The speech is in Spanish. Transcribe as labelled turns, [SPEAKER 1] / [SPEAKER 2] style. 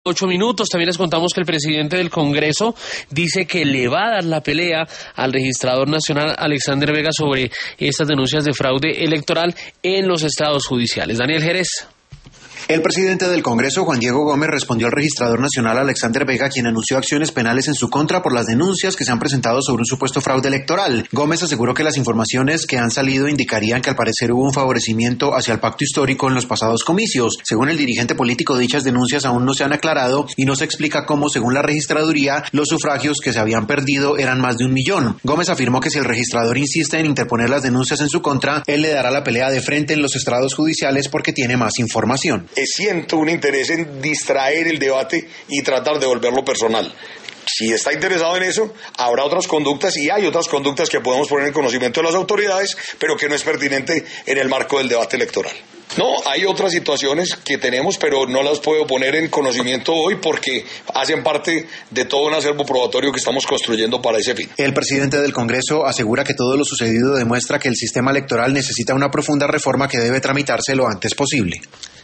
[SPEAKER 1] 8 minutos. También les contamos que el presidente del Congreso dice que le va a dar la pelea al registrador nacional Alexander Vega sobre estas denuncias de fraude electoral en los estados judiciales. Daniel Jerez.
[SPEAKER 2] El presidente del Congreso, Juan Diego Gómez, respondió al registrador nacional Alexander Vega, quien anunció acciones penales en su contra por las denuncias que se han presentado sobre un supuesto fraude electoral. Gómez aseguró que las informaciones que han salido indicarían que al parecer hubo un favorecimiento hacia el pacto histórico en los pasados comicios. Según el dirigente político, dichas denuncias aún no se han aclarado y no se explica cómo, según la registraduría, los sufragios que se habían perdido eran más de 1 millón. Gómez afirmó que si el registrador insiste en interponer las denuncias en su contra, él le dará la pelea de frente en los estrados judiciales porque tiene más información.
[SPEAKER 3] Siento un interés en distraer el debate y tratar de volverlo personal. Si está interesado en eso, habrá otras conductas y hay otras conductas que podemos poner en conocimiento de las autoridades, pero que no es pertinente en el marco del debate electoral. No, hay otras situaciones que tenemos, pero no las puedo poner en conocimiento hoy porque hacen parte de todo un acervo probatorio que estamos construyendo para ese fin.
[SPEAKER 2] El presidente del Congreso asegura que todo lo sucedido demuestra que el sistema electoral necesita una profunda reforma que debe tramitarse lo antes posible.